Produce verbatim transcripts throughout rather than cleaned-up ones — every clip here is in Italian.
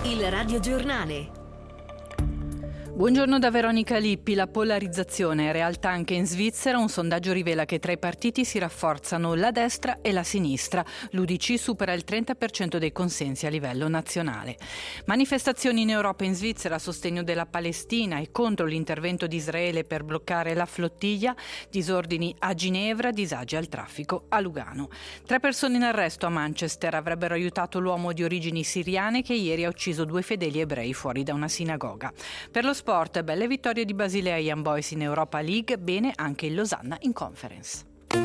Il radiogiornale. Buongiorno da Veronica Lippi. La polarizzazione è realtà anche in Svizzera. Un sondaggio rivela che tra i partiti si rafforzano la destra e la sinistra. L'U D C supera il trenta per cento dei consensi a livello nazionale. Manifestazioni in Europa e in Svizzera a sostegno della Palestina e contro l'intervento di Israele per bloccare la flottiglia. Disordini a Ginevra, disagi al traffico a Lugano. Tre persone in arresto a Manchester avrebbero aiutato l'uomo di origini siriane che ieri ha ucciso due fedeli ebrei fuori da una sinagoga. Per lo sport, belle vittorie di Basilea e Young Boys in Europa League, bene anche il Losanna in Conference.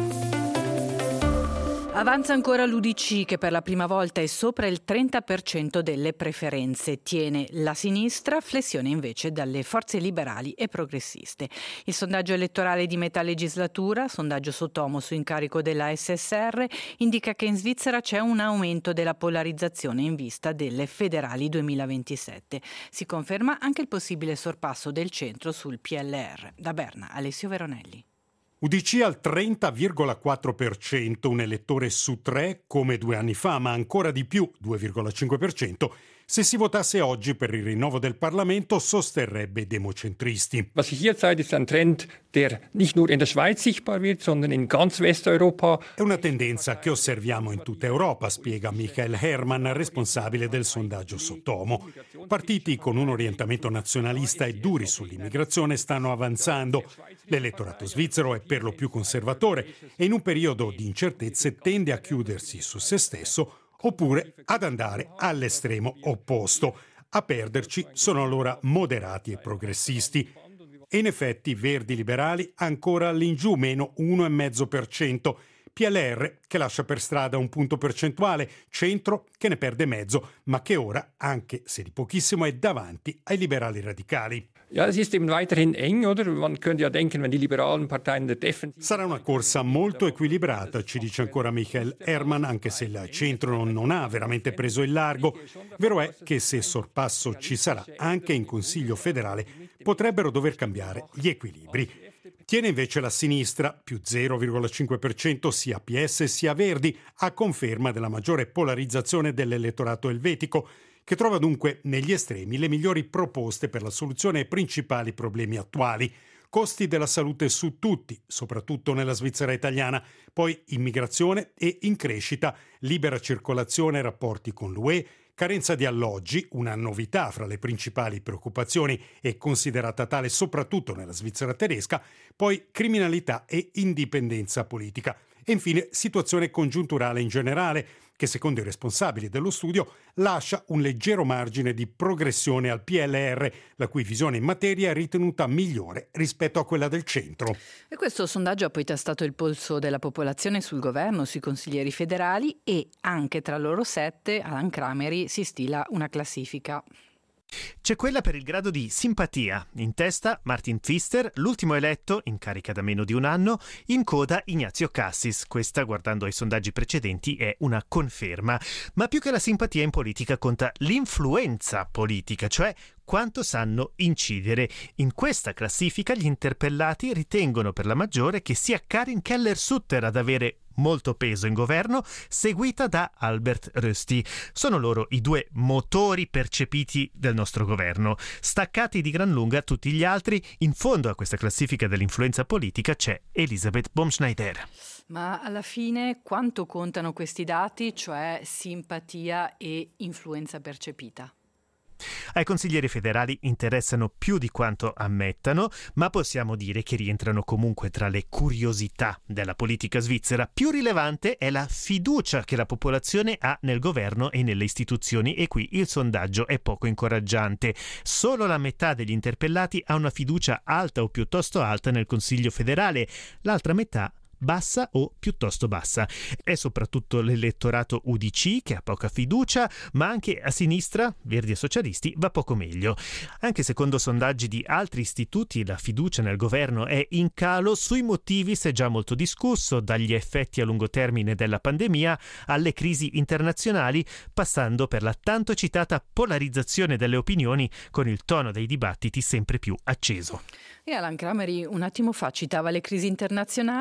Avanza ancora l'U D C che per la prima volta è sopra il trenta per cento delle preferenze. Tiene la sinistra, flessione invece dalle forze liberali e progressiste. Il sondaggio elettorale di metà legislatura, sondaggio Sotomo su incarico della S S R, indica che in Svizzera c'è un aumento della polarizzazione in vista delle federali duemilaventisette. Si conferma anche il possibile sorpasso del centro sul P L R. Da Berna, Alessio Veronelli. U D C al trenta virgola quattro per cento, un elettore su tre come due anni fa, ma ancora di più, due virgola cinque per cento, se si votasse oggi per il rinnovo del Parlamento sosterrebbe i democentristi. Was ich hier zeige, ist ein Trend, der nicht nur in der Schweiz sichtbar wird, sondern in ganz Westeuropa. È una tendenza che osserviamo in tutta Europa, spiega Michael Herman, responsabile del sondaggio Sotomo. Partiti con un orientamento nazionalista e duri sull'immigrazione stanno avanzando. L'elettorato svizzero è per lo più conservatore e in un periodo di incertezze tende a chiudersi su se stesso oppure ad andare all'estremo opposto. A perderci sono allora moderati e progressisti. E in effetti verdi liberali ancora all'ingiù, meno uno virgola cinque per cento. P L R che lascia per strada un punto percentuale, centro che ne perde mezzo, ma che ora, anche se di pochissimo, è davanti ai liberali radicali. Ja, es ist eben weiterhin eng, oder? Man könnte ja denken, wenn die liberalen Parteien der Defensive. Sarà una corsa molto equilibrata, ci dice ancora Michael Herman, anche se il centro non ha veramente preso il largo. Vero è che se sorpasso ci sarà anche in Consiglio federale, potrebbero dover cambiare gli equilibri. Tiene invece la sinistra, più zero virgola cinque per cento sia P S sia Verdi, a conferma della maggiore polarizzazione dell'elettorato elvetico, che trova dunque negli estremi le migliori proposte per la soluzione ai principali problemi attuali. Costi della salute su tutti, soprattutto nella Svizzera italiana, poi immigrazione e in crescita, libera circolazione e rapporti con l'U E, carenza di alloggi, una novità fra le principali preoccupazioni e considerata tale soprattutto nella Svizzera tedesca, poi criminalità e indipendenza politica. E infine situazione congiunturale in generale, che secondo i responsabili dello studio lascia un leggero margine di progressione al P L R, la cui visione in materia è ritenuta migliore rispetto a quella del centro. E questo sondaggio ha poi tastato il polso della popolazione sul governo, sui consiglieri federali e anche tra loro sette, Alan Crameri si stila una classifica. C'è quella per il grado di simpatia. In testa Martin Pfister, l'ultimo eletto, in carica da meno di un anno, in coda Ignazio Cassis. Questa, guardando ai sondaggi precedenti, è una conferma. Ma più che la simpatia in politica conta l'influenza politica, cioè quanto sanno incidere. In questa classifica gli interpellati ritengono per la maggiore che sia Karin Keller-Sutter ad avere molto peso in governo, seguita da Albert Rösti. Sono loro i due motori percepiti del nostro governo. Staccati di gran lunga tutti gli altri, in fondo a questa classifica dell'influenza politica c'è Elisabeth Baumschneider. Ma alla fine quanto contano questi dati, cioè simpatia e influenza percepita? Ai consiglieri federali interessano più di quanto ammettano, ma possiamo dire che rientrano comunque tra le curiosità della politica svizzera. Più rilevante è la fiducia che la popolazione ha nel governo e nelle istituzioni, e qui il sondaggio è poco incoraggiante. Solo la metà degli interpellati ha una fiducia alta o piuttosto alta nel Consiglio federale, l'altra metà bassa o piuttosto bassa. È soprattutto l'elettorato U D C che ha poca fiducia, ma anche a sinistra, Verdi e Socialisti, va poco meglio. Anche secondo sondaggi di altri istituti la fiducia nel governo è in calo. Sui motivi si è già molto discusso, dagli effetti a lungo termine della pandemia alle crisi internazionali, passando per la tanto citata polarizzazione delle opinioni, con il tono dei dibattiti sempre più acceso. E Alan Crameri un attimo fa citava le crisi internazionali. Ebbene,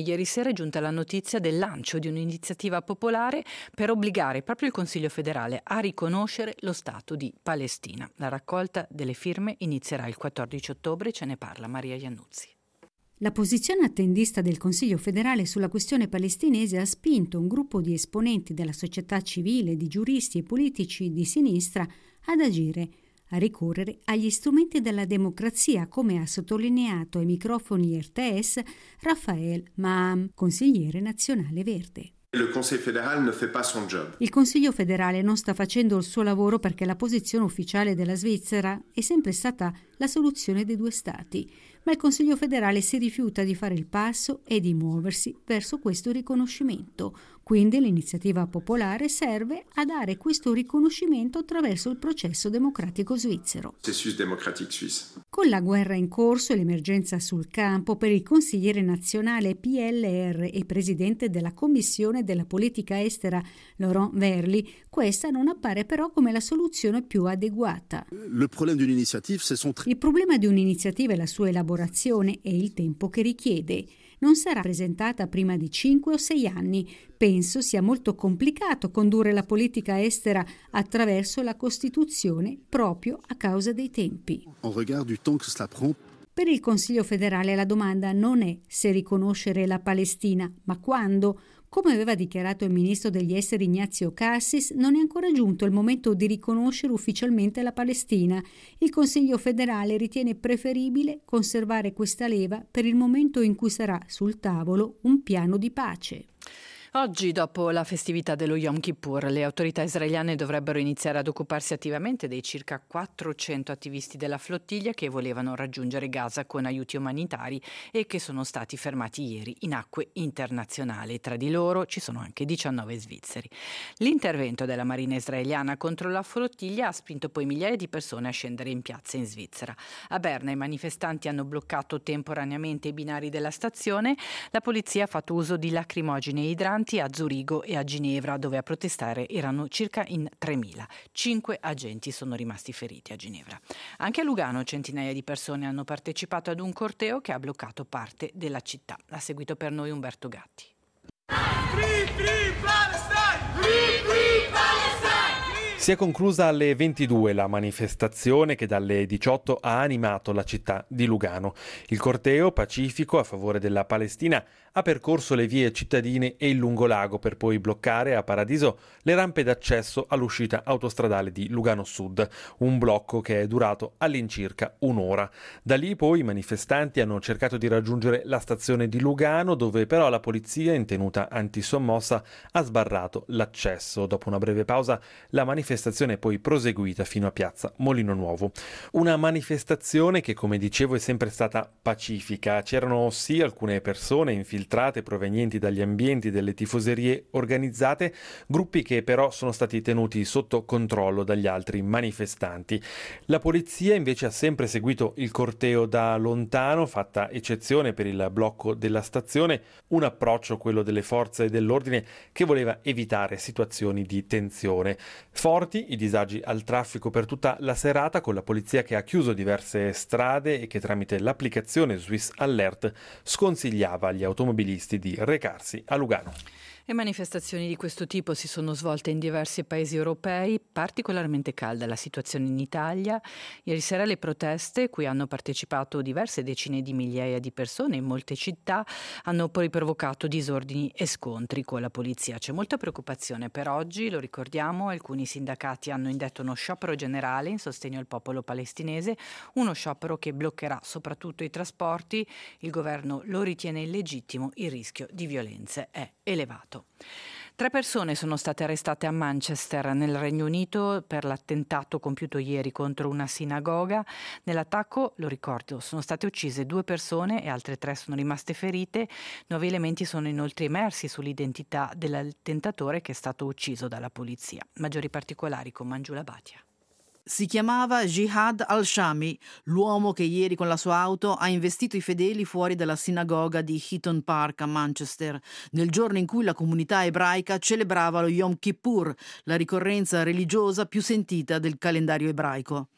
ieri sera è giunta la notizia del lancio di un'iniziativa popolare per obbligare proprio il Consiglio federale a riconoscere lo Stato di Palestina. La raccolta delle firme inizierà il quattordici ottobre, ce ne parla Maria Iannuzzi. La posizione attendista del Consiglio federale sulla questione palestinese ha spinto un gruppo di esponenti della società civile, di giuristi e politici di sinistra ad agire, a ricorrere agli strumenti della democrazia, come ha sottolineato ai microfoni R T S Raphael Maham, consigliere nazionale verde. Il Consiglio federale ne fait pas son job. Il Consiglio federale non sta facendo il suo lavoro perché la posizione ufficiale della Svizzera è sempre stata la soluzione dei due stati, ma il Consiglio federale si rifiuta di fare il passo e di muoversi verso questo riconoscimento. Quindi l'iniziativa popolare serve a dare questo riconoscimento attraverso il processo democratico svizzero. Processus démocratique suisse. Con la guerra in corso e l'emergenza sul campo, per il consigliere nazionale P L R e presidente della Commissione della politica estera Laurent Verly, questa non appare però come la soluzione più adeguata. Le problème d'une initiative, c'est son... Il problema di un'iniziativa è la sua elaborazione e il tempo che richiede. Non sarà presentata prima di cinque o sei anni. Penso sia molto complicato condurre la politica estera attraverso la Costituzione proprio a causa dei tempi. En regard du temps que cela prend. Per il Consiglio federale la domanda non è se riconoscere la Palestina, ma quando. Come aveva dichiarato il ministro degli esteri Ignazio Cassis, non è ancora giunto il momento di riconoscere ufficialmente la Palestina. Il Consiglio federale ritiene preferibile conservare questa leva per il momento in cui sarà sul tavolo un piano di pace. Oggi, dopo la festività dello Yom Kippur, le autorità israeliane dovrebbero iniziare ad occuparsi attivamente dei circa quattrocento attivisti della flottiglia che volevano raggiungere Gaza con aiuti umanitari e che sono stati fermati ieri in acque internazionali. Tra di loro ci sono anche diciannove svizzeri. L'intervento della marina israeliana contro la flottiglia ha spinto poi migliaia di persone a scendere in piazza in Svizzera. A Berna i manifestanti hanno bloccato temporaneamente i binari della stazione. La polizia ha fatto uso di lacrimogeni e idranti a Zurigo e a Ginevra, dove a protestare erano circa in tremila. Cinque agenti sono rimasti feriti a Ginevra. Anche a Lugano centinaia di persone hanno partecipato ad un corteo che ha bloccato parte della città. Ha seguito per noi Umberto Gatti. Free, free Palestine! Free, free Palestine! Si è conclusa alle ventidue la manifestazione che dalle diciotto ha animato la città di Lugano. Il corteo pacifico a favore della Palestina ha percorso le vie cittadine e il lungolago per poi bloccare a Paradiso le rampe d'accesso all'uscita autostradale di Lugano Sud, un blocco che è durato all'incirca un'ora. Da lì poi i manifestanti hanno cercato di raggiungere la stazione di Lugano, dove però la polizia, in tenuta antisommossa, ha sbarrato l'accesso. Dopo una breve pausa la manifestazione è poi proseguita fino a piazza Molino Nuovo. Una manifestazione che, come dicevo, è sempre stata pacifica. C'erano sì alcune persone infiltrate provenienti dagli ambienti delle tifoserie organizzate, gruppi che però sono stati tenuti sotto controllo dagli altri manifestanti. La polizia invece ha sempre seguito il corteo da lontano, fatta eccezione per il blocco della stazione, un approccio, quello delle forze dell'ordine, che voleva evitare situazioni di tensione. Forti i disagi al traffico per tutta la serata, con la polizia che ha chiuso diverse strade e che tramite l'applicazione Swiss Alert sconsigliava agli automobilisti di recarsi a Lugano. E manifestazioni di questo tipo si sono svolte in diversi paesi europei. Particolarmente calda la situazione in Italia. Ieri sera le proteste, cui hanno partecipato diverse decine di migliaia di persone in molte città, hanno poi provocato disordini e scontri con la polizia. C'è molta preoccupazione per oggi, lo ricordiamo, alcuni sindacati hanno indetto uno sciopero generale in sostegno al popolo palestinese, uno sciopero che bloccherà soprattutto i trasporti. Il governo lo ritiene illegittimo, il rischio di violenze è elevato. Tre persone sono state arrestate a Manchester, nel Regno Unito, per l'attentato compiuto ieri contro una sinagoga. Nell'attacco, lo ricordo, sono state uccise due persone e altre tre sono rimaste ferite. Nuovi elementi sono inoltre emersi sull'identità dell'attentatore che è stato ucciso dalla polizia. Maggiori particolari con Mangiula Bhatia. Si chiamava Jihad al-Shami, l'uomo che ieri con la sua auto ha investito i fedeli fuori dalla sinagoga di Heaton Park a Manchester, nel giorno in cui la comunità ebraica celebrava lo Yom Kippur, la ricorrenza religiosa più sentita del calendario ebraico.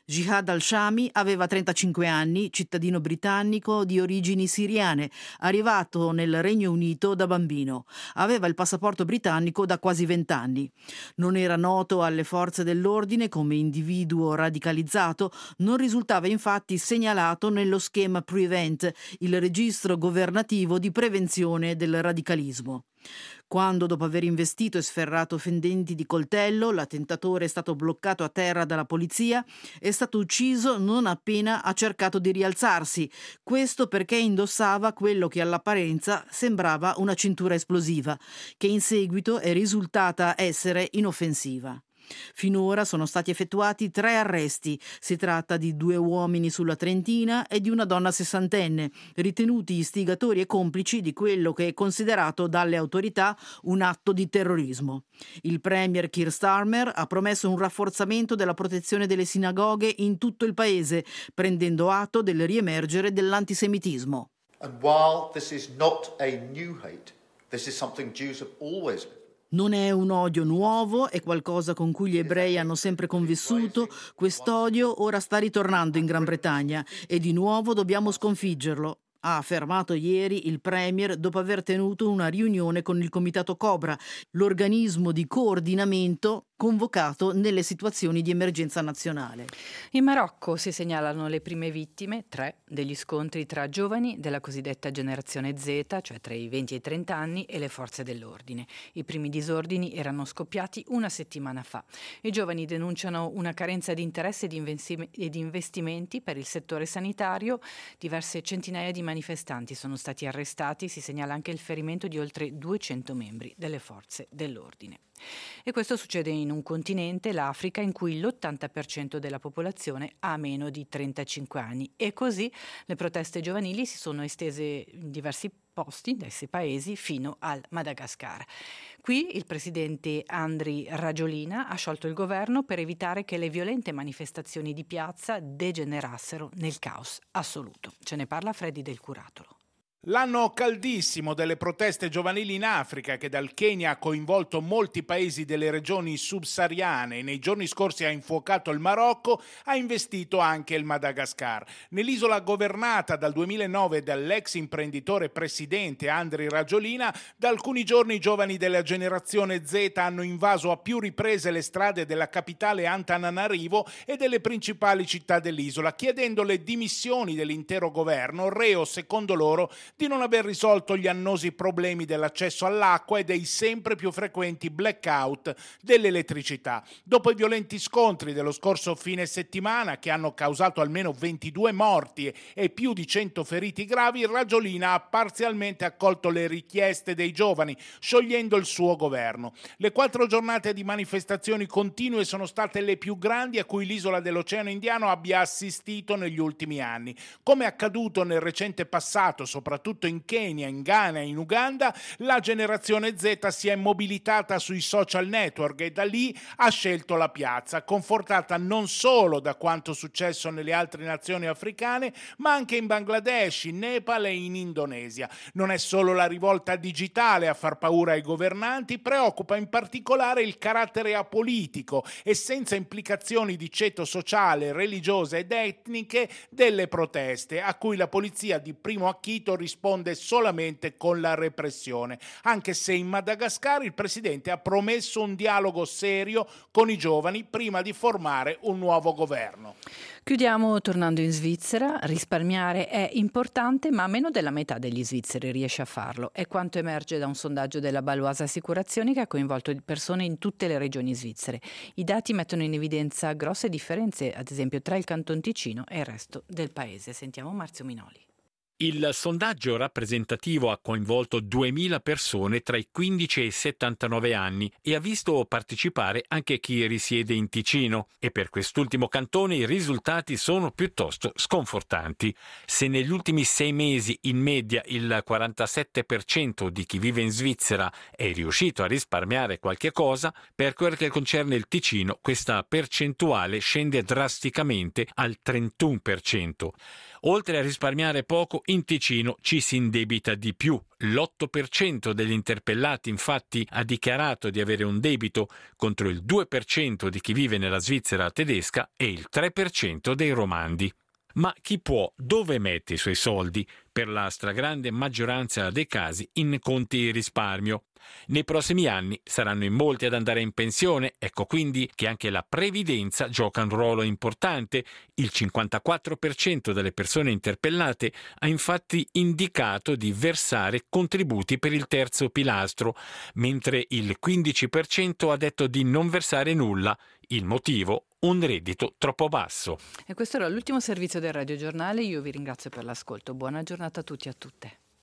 Jihad al-Shami aveva trentacinque anni, cittadino britannico di origini siriane, arrivato nel Regno Unito da bambino. Aveva il passaporto britannico da quasi vent'anni. Non era noto alle forze dell'ordine come individuo radicalizzato, non risultava infatti segnalato nello schema Prevent, il registro governativo di prevenzione del radicalismo. Quando, dopo aver investito e sferrato fendenti di coltello, l'attentatore è stato bloccato a terra dalla polizia, è stato ucciso non appena ha cercato di rialzarsi. Questo perché indossava quello che all'apparenza sembrava una cintura esplosiva, che in seguito è risultata essere inoffensiva. Finora sono stati effettuati tre arresti. Si tratta di due uomini sulla trentina e di una donna sessantenne, ritenuti istigatori e complici di quello che è considerato dalle autorità un atto di terrorismo. Il premier Keir Starmer ha promesso un rafforzamento della protezione delle sinagoghe in tutto il paese, prendendo atto del riemergere dell'antisemitismo. And while this is not a new hate, this is something Jews have always lived. Non è un odio nuovo, è qualcosa con cui gli ebrei hanno sempre convissuto. Quest'odio ora sta ritornando in Gran Bretagna e di nuovo dobbiamo sconfiggerlo, ha affermato ieri il premier dopo aver tenuto una riunione con il Comitato Cobra, l'organismo di coordinamento convocato nelle situazioni di emergenza nazionale. In Marocco si segnalano le prime vittime, tre, degli scontri tra giovani della cosiddetta generazione Z, cioè tra i venti e i trenta anni, e le forze dell'ordine. I primi disordini erano scoppiati una settimana fa. I giovani denunciano una carenza di interesse e di investimenti per il settore sanitario. Diverse centinaia di manifestanti sono stati arrestati. Si segnala anche il ferimento di oltre duecento membri delle forze dell'ordine. E questo succede in un continente, l'Africa, in cui l'ottanta per cento della popolazione ha meno di trentacinque anni, e così le proteste giovanili si sono estese in diversi posti, in diversi paesi, fino al Madagascar. Qui il presidente Andry Rajoelina ha sciolto il governo per evitare che le violente manifestazioni di piazza degenerassero nel caos assoluto. Ce ne parla Freddy Del Curatolo. L'anno caldissimo delle proteste giovanili in Africa, che dal Kenya ha coinvolto molti paesi delle regioni subsahariane e nei giorni scorsi ha infuocato il Marocco, ha investito anche il Madagascar. Nell'isola governata dal duemilanove dall'ex imprenditore presidente Andry Rajoelina, da alcuni giorni i giovani della generazione Z hanno invaso a più riprese le strade della capitale Antananarivo e delle principali città dell'isola, chiedendo le dimissioni dell'intero governo, reo, secondo loro, di non aver risolto gli annosi problemi dell'accesso all'acqua e dei sempre più frequenti blackout dell'elettricità. Dopo i violenti scontri dello scorso fine settimana, che hanno causato almeno ventidue morti e più di cento feriti gravi, Rajoelina ha parzialmente accolto le richieste dei giovani, sciogliendo il suo governo. Le quattro giornate di manifestazioni continue sono state le più grandi a cui l'isola dell'Oceano Indiano abbia assistito negli ultimi anni. Come accaduto nel recente passato, soprattutto in Kenya, in Ghana e in Uganda, la generazione Z si è mobilitata sui social network e da lì ha scelto la piazza, confortata non solo da quanto successo nelle altre nazioni africane, ma anche in Bangladesh, in Nepal e in Indonesia. Non è solo la rivolta digitale a far paura ai governanti, preoccupa in particolare il carattere apolitico e senza implicazioni di ceto sociale, religiose ed etniche delle proteste, a cui la polizia di primo acchito risponde solamente con la repressione, anche se in Madagascar il presidente ha promesso un dialogo serio con i giovani prima di formare un nuovo governo. Chiudiamo tornando in Svizzera. Risparmiare è importante, ma meno della metà degli svizzeri riesce a farlo. È quanto emerge da un sondaggio della Baloise Assicurazioni che ha coinvolto persone in tutte le regioni svizzere. I dati mettono in evidenza grosse differenze, ad esempio tra il Canton Ticino e il resto del paese. Sentiamo Marzio Minoli. Il sondaggio rappresentativo ha coinvolto duemila persone tra i quindici e i settantanove anni e ha visto partecipare anche chi risiede in Ticino, e per quest'ultimo cantone i risultati sono piuttosto sconfortanti. Se negli ultimi sei mesi in media il quarantasette per cento di chi vive in Svizzera è riuscito a risparmiare qualche cosa, per quel che concerne il Ticino questa percentuale scende drasticamente al trentuno per cento. Oltre a risparmiare poco, in Ticino ci si indebita di più. L'otto per cento degli interpellati infatti ha dichiarato di avere un debito, contro il due per cento di chi vive nella Svizzera tedesca e il tre per cento dei romandi. Ma chi può, dove mette i suoi soldi? Per la stragrande maggioranza dei casi in conti risparmio. Nei prossimi anni saranno in molti ad andare in pensione, ecco quindi che anche la previdenza gioca un ruolo importante. Il cinquantaquattro per cento delle persone interpellate ha infatti indicato di versare contributi per il terzo pilastro, mentre il quindici per cento ha detto di non versare nulla. Il motivo? Un reddito troppo basso. E questo era l'ultimo servizio del Radio Giornale. Io vi ringrazio per l'ascolto. Buona giornata a tutti e a tutte.